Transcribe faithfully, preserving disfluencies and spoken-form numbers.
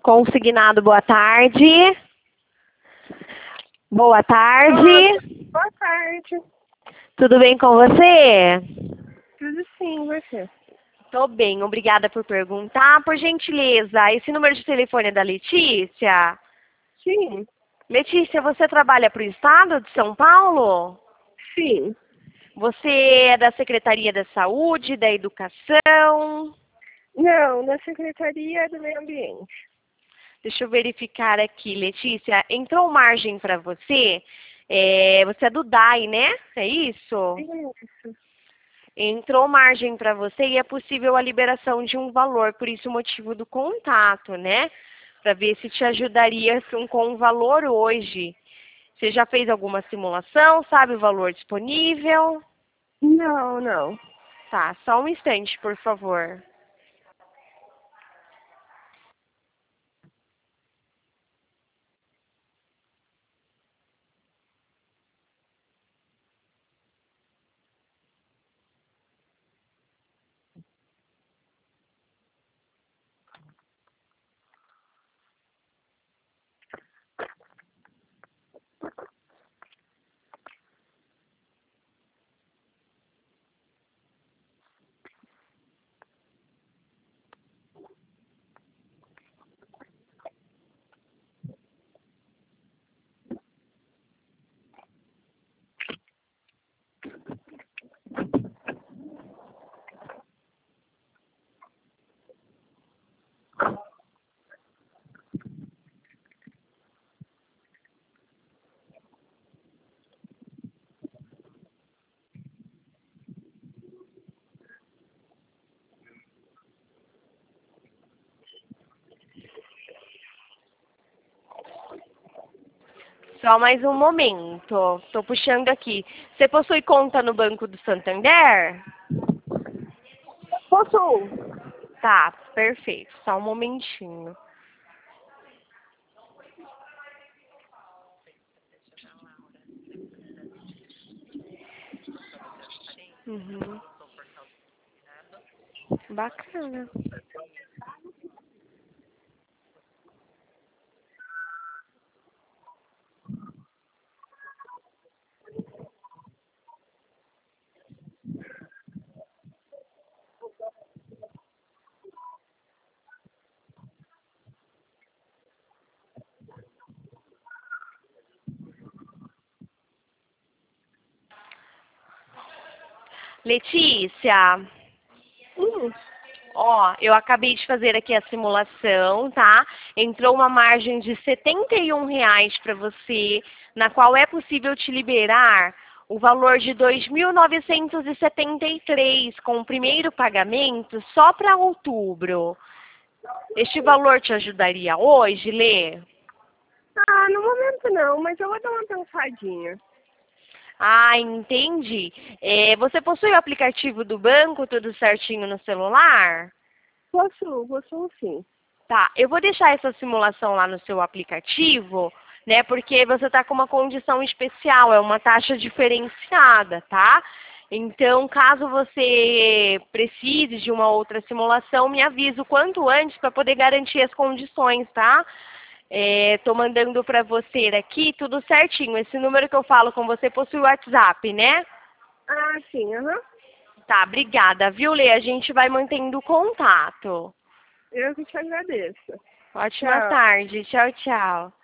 Consignado, boa tarde. Boa tarde. Olá, boa tarde. Tudo bem com você? Tudo sim, você? Tô bem, obrigada por perguntar. Por gentileza, esse número de telefone é da Letícia? Sim. Letícia, você trabalha para o Estado de São Paulo? Sim. Você é da Secretaria da Saúde, da Educação? Não, na Secretaria do Meio Ambiente. Deixa eu verificar aqui, Letícia. Entrou margem para você? É, você é do D A I, né? É isso? Isso. Entrou margem para você e é possível a liberação de um valor, por isso o motivo do contato, né? Para ver se te ajudaria com, com o valor hoje. Você já fez alguma simulação? Sabe o valor disponível? Não, não. Tá, só um instante, por favor. Só mais um momento. Estou puxando aqui. Você possui conta no Banco do Santander? Posso? Tá, perfeito. Só um momentinho. Uhum. Bacana. Letícia, Hum. ó, eu acabei de fazer aqui a simulação, tá? Entrou uma margem de setenta e um reais para você, na qual é possível te liberar o valor de dois mil novecentos e setenta e três com o primeiro pagamento só para outubro. Este valor te ajudaria hoje, Lê? Ah, no momento não, mas eu vou dar uma pensadinha. Ah, entendi. É, você possui o aplicativo do banco, tudo certinho no celular? Posso, posso sim. Tá, eu vou deixar essa simulação lá no seu aplicativo, né? Porque você está com uma condição especial, é uma taxa diferenciada, tá? Então, caso você precise de uma outra simulação, me avisa o quanto antes para poder garantir as condições, tá? Estou mandando para você aqui tudo certinho. Esse número que eu falo com você possui o WhatsApp, né? Ah, sim, aham. Tá, obrigada, viu, Lê? A gente vai mantendo contato. Eu que te agradeço. Ótima Tchau. tarde. Tchau, tchau.